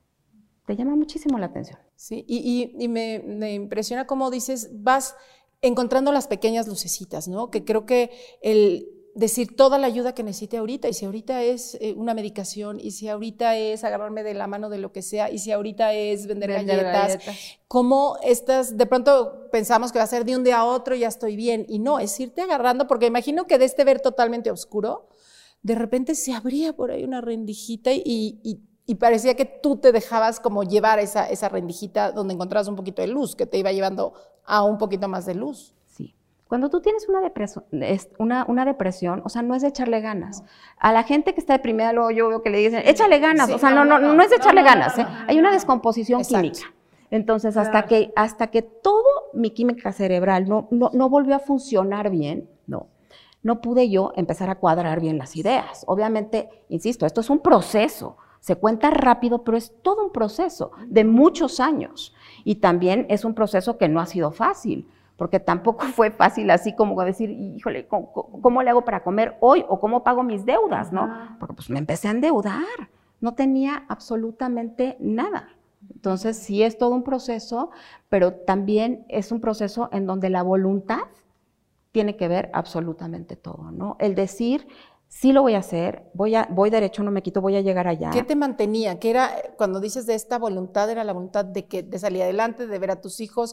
Te llama muchísimo la atención. Sí, y me impresiona cómo dices, vas encontrando las pequeñas lucecitas, ¿no? Que creo que el decir toda la ayuda que necesite ahorita, y si ahorita es una medicación, y si ahorita es agarrarme de la mano de lo que sea, y si ahorita es vender galletas, cómo de pronto pensamos que va a ser de un día a otro y ya estoy bien, y no, es irte agarrando, porque imagino que de este ver totalmente oscuro, de repente se abría por ahí una rendijita y parecía que tú te dejabas como llevar esa rendijita donde encontrabas un poquito de luz, que te iba llevando a un poquito más de luz. Sí. Cuando tú tienes una depresión, o sea, no es de echarle ganas. A la gente que está deprimida, luego yo veo que le dicen, échale ganas, sí, o sea, no es de echarle ganas, hay una descomposición química. Entonces, hasta que todo mi química cerebral no volvió a funcionar bien, no pude yo empezar a cuadrar bien las ideas. Obviamente, insisto, esto es un proceso. Se cuenta rápido, pero es todo un proceso de muchos años. Y también es un proceso que no ha sido fácil, porque tampoco fue fácil así como decir, híjole, ¿cómo le hago para comer hoy? O ¿cómo pago mis deudas? ¿No? Porque pues me empecé a endeudar, no tenía absolutamente nada. Entonces sí es todo un proceso, pero también es un proceso en donde la voluntad tiene que ver absolutamente todo, ¿no? El decir, sí lo voy a hacer, voy derecho, no me quito, voy a llegar allá. ¿Qué te mantenía? ¿Qué era, cuando dices de esta voluntad, era la voluntad de salir adelante, de ver a tus hijos,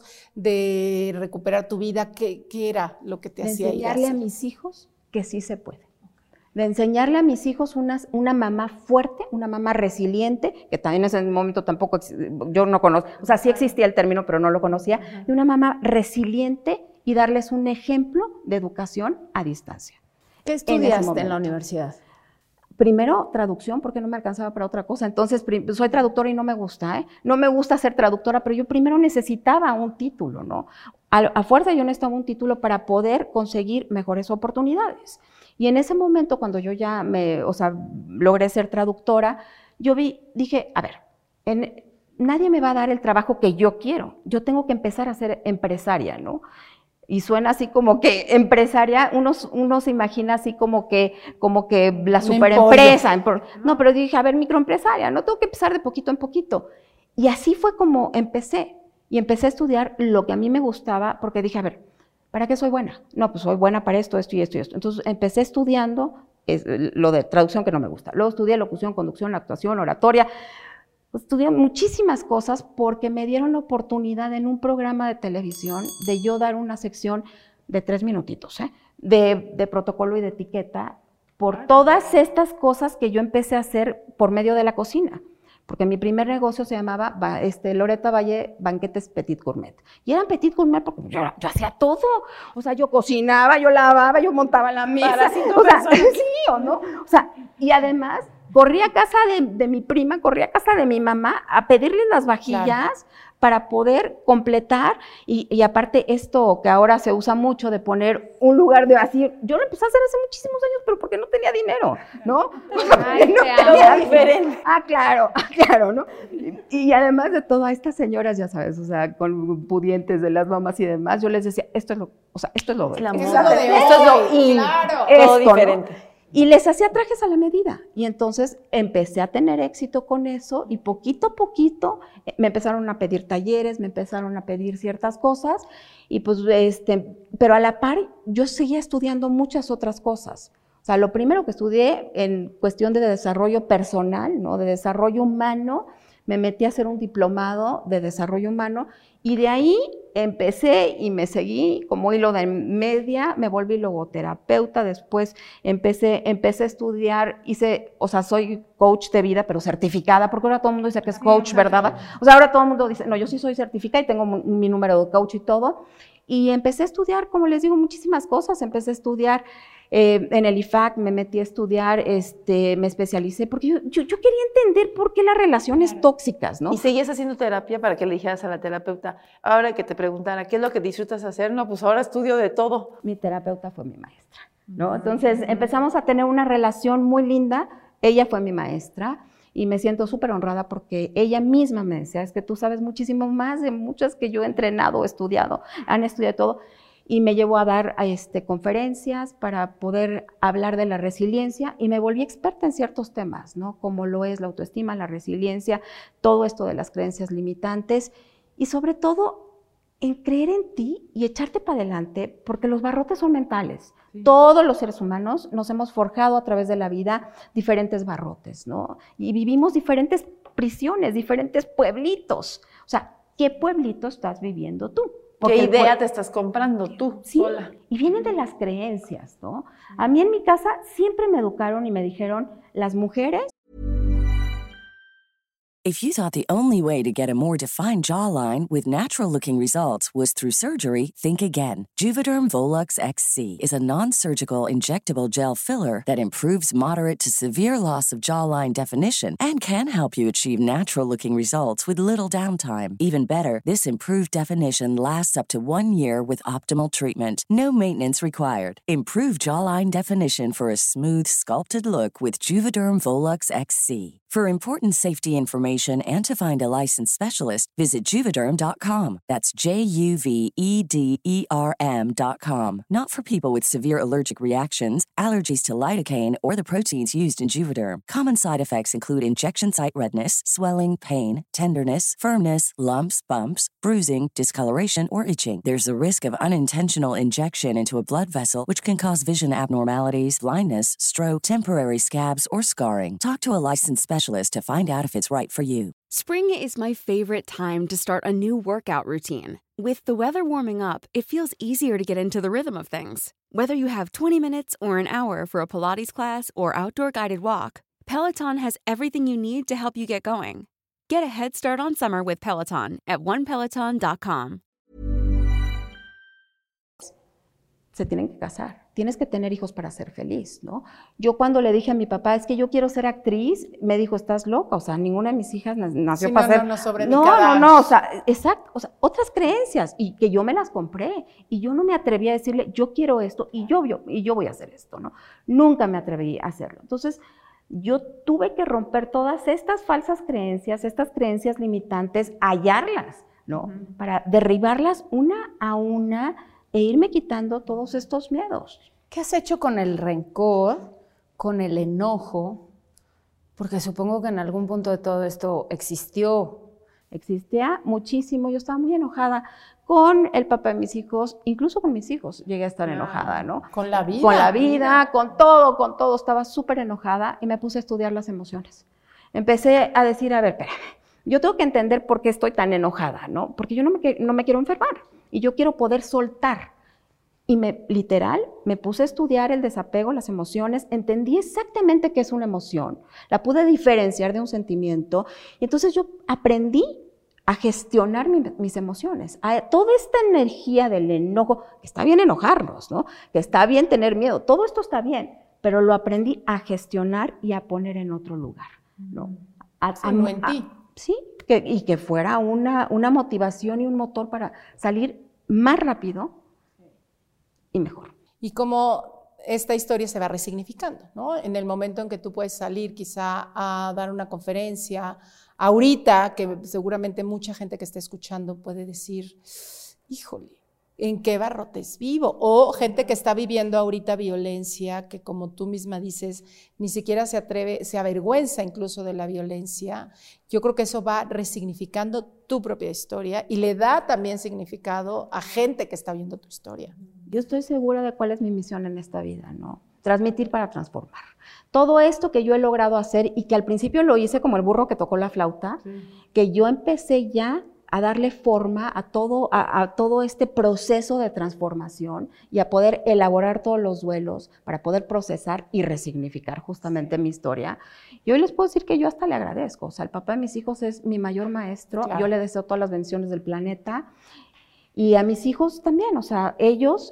de recuperar tu vida? ¿Qué era lo que te hacía ir a hacer? De enseñarle a mis hijos que sí se puede. De enseñarle a mis hijos una mamá fuerte, una mamá resiliente, que también en ese momento tampoco, yo no conozco, o sea, sí existía el término, pero no lo conocía, de una mamá resiliente y darles un ejemplo de educación a distancia. ¿Qué estudiaste en la universidad? primero traducción porque no me alcanzaba para otra cosa. Entonces, soy traductora y no me gusta, ¿eh? No me gusta ser traductora, pero yo primero necesitaba un título, ¿no? A fuerza yo necesitaba un título para poder conseguir mejores oportunidades. Y en ese momento, cuando yo ya logré ser traductora, dije, a ver, nadie me va a dar el trabajo que yo quiero. Yo tengo que empezar a ser empresaria, ¿no? Y suena así como que empresaria, uno se imagina así como que la superempresa. No, pero dije, a ver, microempresaria, no tengo que empezar de poquito en poquito. Y así fue como empecé. Y empecé a estudiar lo que a mí me gustaba, porque dije, a ver, ¿para qué soy buena? No, pues soy buena para esto, esto y esto y esto. Entonces empecé estudiando lo de traducción que no me gusta. Luego estudié locución, conducción, actuación, oratoria. Estudié muchísimas cosas porque me dieron la oportunidad en un programa de televisión de yo dar una sección de 3 minutitos, de protocolo y de etiqueta, por todas estas cosas que yo empecé a hacer por medio de la cocina. Porque mi primer negocio se llamaba Loretta Valle Banquetes Petit Gourmet. Y eran Petit Gourmet porque yo hacía todo. O sea, yo cocinaba, yo lavaba, yo montaba la mesa. Sí, ¿o no? O sea, y además corrí a casa de mi prima, corrí a casa de mi mamá a pedirles las vajillas para poder completar. Y aparte esto que ahora se usa mucho de poner un lugar de vacío, yo lo empecé a hacer hace muchísimos años, pero porque no tenía dinero, ¿no? Ay, no tenía diferente. Claro, ¿no? Y además de todo, a estas señoras, ya sabes, o sea, con pudientes de las mamás y demás, yo les decía, esto es lo in, todo diferente. ¿no? Y les hacía trajes a la medida. Y entonces empecé a tener éxito con eso y poquito a poquito me empezaron a pedir talleres, me empezaron a pedir ciertas cosas y pues pero a la par yo seguía estudiando muchas otras cosas. O sea, lo primero que estudié en cuestión de desarrollo personal, ¿no? De desarrollo humano, me metí a hacer un diplomado de desarrollo humano y de ahí empecé y me seguí como hilo de media, me volví logoterapeuta, después empecé a estudiar, soy coach de vida, pero certificada, porque ahora todo el mundo dice que es coach, ¿verdad? O sea, ahora todo el mundo dice, no, yo sí soy certificada y tengo mi número de coach y todo. Y empecé a estudiar, como les digo, muchísimas cosas. Empecé a estudiar en el IFAC, me metí a estudiar, me especialicé, porque yo quería entender por qué las relaciones tóxicas, ¿no? ¿Y seguías haciendo terapia para que le dijeras a la terapeuta, ahora que te preguntara, ¿qué es lo que disfrutas hacer? No, pues ahora estudio de todo. Mi terapeuta fue mi maestra, ¿no? Entonces empezamos a tener una relación muy linda, ella fue mi maestra, y me siento súper honrada porque ella misma me decía, es que tú sabes muchísimo más de muchas que yo he entrenado, estudiado, han estudiado todo, y me llevó a dar conferencias para poder hablar de la resiliencia y me volví experta en ciertos temas, ¿no? Como lo es la autoestima, la resiliencia, todo esto de las creencias limitantes y sobre todo en creer en ti y echarte para adelante, porque los barrotes son mentales. Sí. Todos los seres humanos nos hemos forjado a través de la vida diferentes barrotes, ¿no? Y vivimos diferentes prisiones, diferentes pueblitos. O sea, ¿qué pueblito estás viviendo tú? Porque ¿qué idea te estás comprando tú sola? Y vienen de las creencias, ¿no? A mí en mi casa siempre me educaron y me dijeron, las mujeres. If you thought the only way to get a more defined jawline with natural-looking results was through surgery, think again. Juvederm Volux XC is a non-surgical injectable gel filler that improves moderate to severe loss of jawline definition and can help you achieve natural-looking results with little downtime. Even better, this improved definition lasts up to 1 year with optimal treatment. No maintenance required. Improve jawline definition for a smooth, sculpted look with Juvederm Volux XC. For important safety information and to find a licensed specialist, visit Juvederm.com. That's JUVEDERM.com. Not for people with severe allergic reactions, allergies to lidocaine, or the proteins used in Juvederm. Common side effects include injection site redness, swelling, pain, tenderness, firmness, lumps, bumps, bruising, discoloration, or itching. There's a risk of unintentional injection into a blood vessel, which can cause vision abnormalities, blindness, stroke, temporary scabs, or scarring. Talk to a licensed specialist to find out if it's right for you. Spring is my favorite time to start a new workout routine. With the weather warming up, it feels easier to get into the rhythm of things. Whether you have 20 minutes or an hour for a Pilates class or outdoor guided walk, Peloton has everything you need to help you get going. Get a head start on summer with Peloton at onepeloton.com. Se tienen que casar. tienes que tener hijos para ser feliz, ¿no? Yo cuando le dije a mi papá, es que yo quiero ser actriz, me dijo, estás loca, o sea, ninguna de mis hijas nació para ser... No, o sea, exacto, o sea, otras creencias, y que yo me las compré, y yo no me atreví a decirle, yo quiero esto, y yo voy a hacer esto, ¿no? Nunca me atreví a hacerlo. Entonces, yo tuve que romper todas estas falsas creencias, estas creencias limitantes, hallarlas, ¿no? Para derribarlas una a una, e irme quitando todos estos miedos. ¿Qué has hecho con el rencor, con el enojo? Porque supongo que en algún punto de todo esto Existía muchísimo, yo estaba muy enojada con el papá de mis hijos, incluso con mis hijos llegué a estar enojada, ¿no? Con la vida. Con la vida, con todo, estaba súper enojada y me puse a estudiar las emociones. Empecé a decir, a ver, espérame, yo tengo que entender por qué estoy tan enojada, ¿no? Porque yo no me quiero enfermar y yo quiero poder soltar. Y literal, me puse a estudiar el desapego, las emociones, entendí exactamente qué es una emoción, la pude diferenciar de un sentimiento, y entonces yo aprendí a gestionar mis emociones, a toda esta energía del enojo, que está bien enojarnos, ¿no? Que está bien tener miedo, todo esto está bien, pero lo aprendí a gestionar y a poner en otro lugar, ¿no? En ti. Sí, y que fuera una motivación y un motor para salir más rápido y mejor. Y cómo esta historia se va resignificando, ¿no? En el momento en que tú puedes salir quizá a dar una conferencia, ahorita que seguramente mucha gente que esté escuchando puede decir, híjole, ¿en qué barrotes vivo? O gente que está viviendo ahorita violencia, que como tú misma dices, ni siquiera se atreve, se avergüenza incluso de la violencia. Yo creo que eso va resignificando tu propia historia y le da también significado a gente que está viendo tu historia. Yo estoy segura de cuál es mi misión en esta vida, ¿no? Transmitir para transformar. Todo esto que yo he logrado hacer y que al principio lo hice como el burro que tocó la flauta, que yo empecé ya a darle forma a todo este proceso de transformación y a poder elaborar todos los duelos para poder procesar y resignificar justamente mi historia. Y hoy les puedo decir que yo hasta le agradezco. O sea, el papá de mis hijos es mi mayor maestro. Claro. Yo le deseo todas las bendiciones del planeta. Y a mis hijos también. O sea, ellos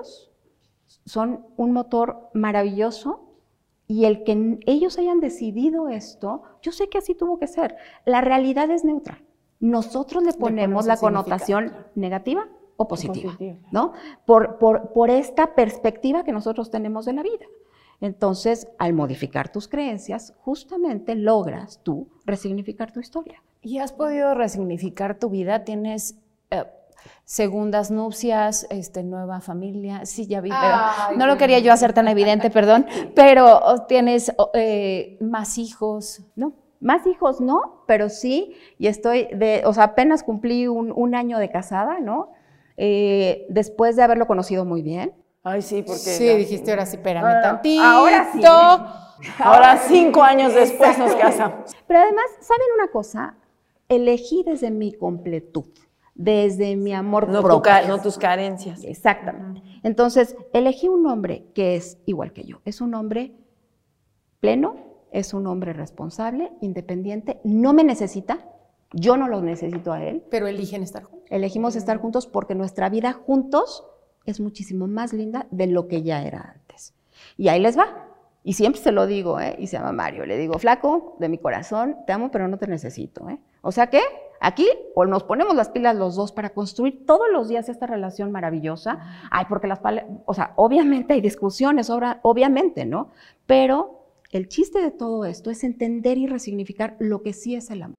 son un motor maravilloso. Y el que ellos hayan decidido esto, yo sé que así tuvo que ser. La realidad es neutral. Nosotros le ponemos la connotación negativa o positiva, ¿no? Por esta perspectiva que nosotros tenemos de la vida. Entonces, al modificar tus creencias, justamente logras tú resignificar tu historia. ¿Y has podido resignificar tu vida? ¿Tienes segundas nupcias, nueva familia? Sí, ya vi, pero no lo quería yo hacer tan evidente, perdón. Pero ¿tienes más hijos? No. Más hijos no, pero sí, y apenas cumplí un año de casada, ¿no? Después de haberlo conocido muy bien. Ay, sí, porque... Sí, dijiste, ahora sí, espérame tantito. Ahora sí. Ahora 5 años después nos casamos. Pero además, ¿saben una cosa? Elegí desde mi completud, desde mi amor propio. No tus carencias. Exactamente. Entonces, elegí un hombre que es igual que yo. Es un hombre pleno, es un hombre responsable, independiente, no me necesita, yo no lo necesito a él. Pero eligen estar juntos. Elegimos estar juntos porque nuestra vida juntos es muchísimo más linda de lo que ya era antes. Y ahí les va. Y siempre se lo digo, y se llama Mario, le digo, flaco, de mi corazón, te amo, pero no te necesito. O sea que aquí o nos ponemos las pilas los dos para construir todos los días esta relación maravillosa. Ay, porque obviamente hay discusiones, obviamente, ¿no? Pero el chiste de todo esto es entender y resignificar lo que sí es el amor.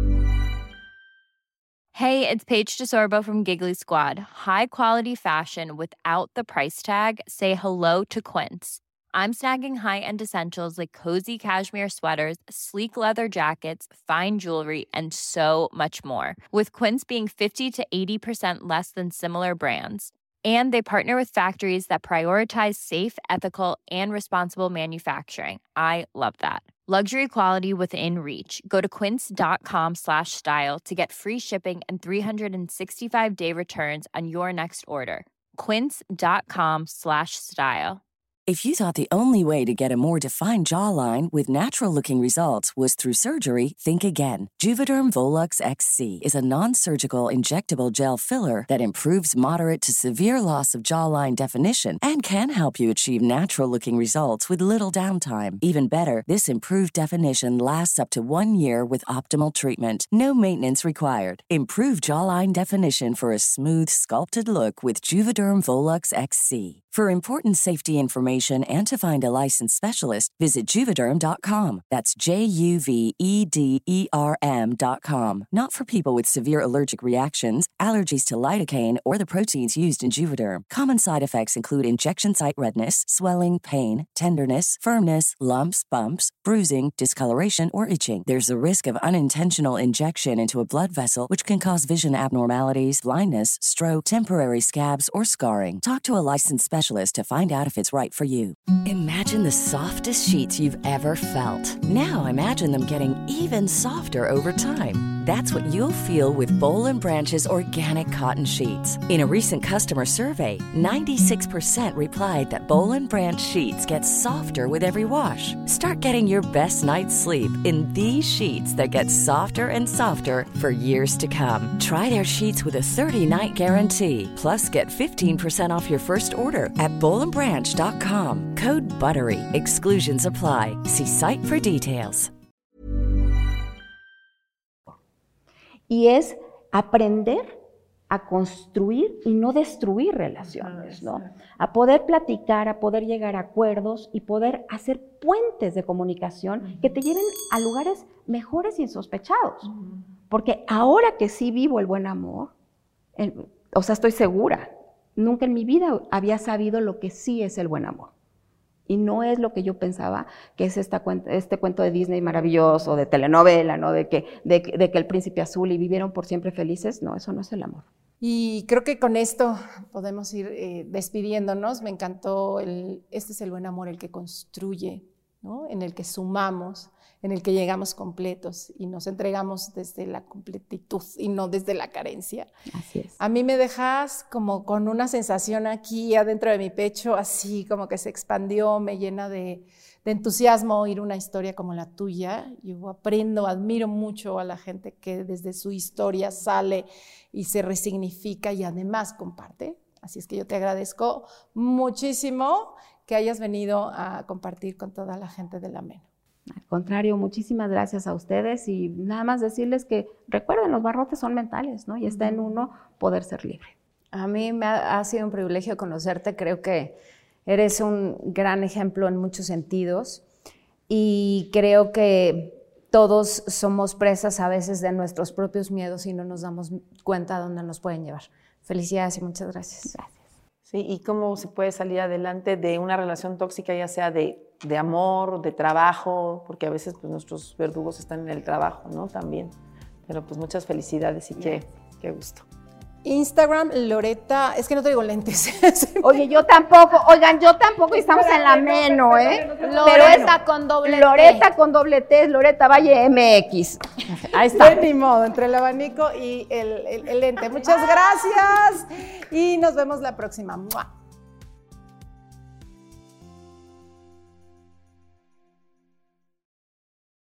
Hey, it's Paige DeSorbo from Giggly Squad. High quality fashion without the price tag. Say hello to Quince. I'm snagging high-end essentials like cozy cashmere sweaters, sleek leather jackets, fine jewelry, and so much more. With Quince being 50 to 80% less than similar brands. And they partner with factories that prioritize safe, ethical, and responsible manufacturing. I love that. Luxury quality within reach. Go to quince.com/style to get free shipping and 365-day returns on your next order. Quince.com/style. If you thought the only way to get a more defined jawline with natural-looking results was through surgery, think again. Juvederm Volux XC is a non-surgical injectable gel filler that improves moderate to severe loss of jawline definition and can help you achieve natural-looking results with little downtime. Even better, this improved definition lasts up to 1 year with optimal treatment. No maintenance required. Improve jawline definition for a smooth, sculpted look with Juvederm Volux XC. For important safety information and to find a licensed specialist, visit Juvederm.com. That's JUVEDERM.com. Not for people with severe allergic reactions, allergies to lidocaine, or the proteins used in Juvederm. Common side effects include injection site redness, swelling, pain, tenderness, firmness, lumps, bumps, bruising, discoloration, or itching. There's a risk of unintentional injection into a blood vessel, which can cause vision abnormalities, blindness, stroke, temporary scabs, or scarring. Talk to a licensed specialist to find out if it's right for you. Imagine the softest sheets you've ever felt. Now imagine them getting even softer over time. That's what you'll feel with Boll & Branch's organic cotton sheets. In a recent customer survey, 96% replied that Boll & Branch sheets get softer with every wash. Start getting your best night's sleep in these sheets that get softer and softer for years to come. Try their sheets with a 30-night guarantee. Plus, get 15% off your first order at bollandbranch.com. Code BUTTERY. Exclusions apply. See site for details. Y es aprender a construir y no destruir relaciones, ¿no? A poder platicar, a poder llegar a acuerdos y poder hacer puentes de comunicación que te lleven a lugares mejores y insospechados. Porque ahora que sí vivo el buen amor, o sea, estoy segura, nunca en mi vida había sabido lo que sí es el buen amor. Y no es lo que yo pensaba que es este cuento de Disney maravilloso, de telenovela, ¿no? De que el príncipe azul y vivieron por siempre felices. No, eso no es el amor. Y creo que con esto podemos ir despidiéndonos. Me encantó este es el buen amor, el que construye, ¿no? En el que sumamos, en el que llegamos completos y nos entregamos desde la completitud y no desde la carencia. Así es. A mí me dejas como con una sensación aquí adentro de mi pecho, así como que se expandió, me llena de entusiasmo oír una historia como la tuya. Yo aprendo, admiro mucho a la gente que desde su historia sale y se resignifica y además comparte. Así es que yo te agradezco muchísimo que hayas venido a compartir con toda la gente de La Meno. Al contrario, muchísimas gracias a ustedes y nada más decirles que recuerden, los barrotes son mentales, ¿no? Y está en uno poder ser libre. A mí me ha sido un privilegio conocerte, creo que eres un gran ejemplo en muchos sentidos y creo que todos somos presas a veces de nuestros propios miedos y no nos damos cuenta de dónde nos pueden llevar. Felicidades y muchas gracias. Gracias. Sí, y cómo se puede salir adelante de una relación tóxica, ya sea de amor, de trabajo, porque a veces pues, nuestros verdugos están en el trabajo, ¿no? También. Pero pues muchas felicidades y qué gusto. Instagram, Loreta, es que no traigo lentes. Oye, yo tampoco, oigan, yo tampoco, estamos en La Meno, ¿eh? Loreta con doble T. Loreta con doble T, Loreta Valle MX. Ahí está. Ni modo, entre el abanico y el lente. Muchas gracias y nos vemos la próxima. ¡Mua!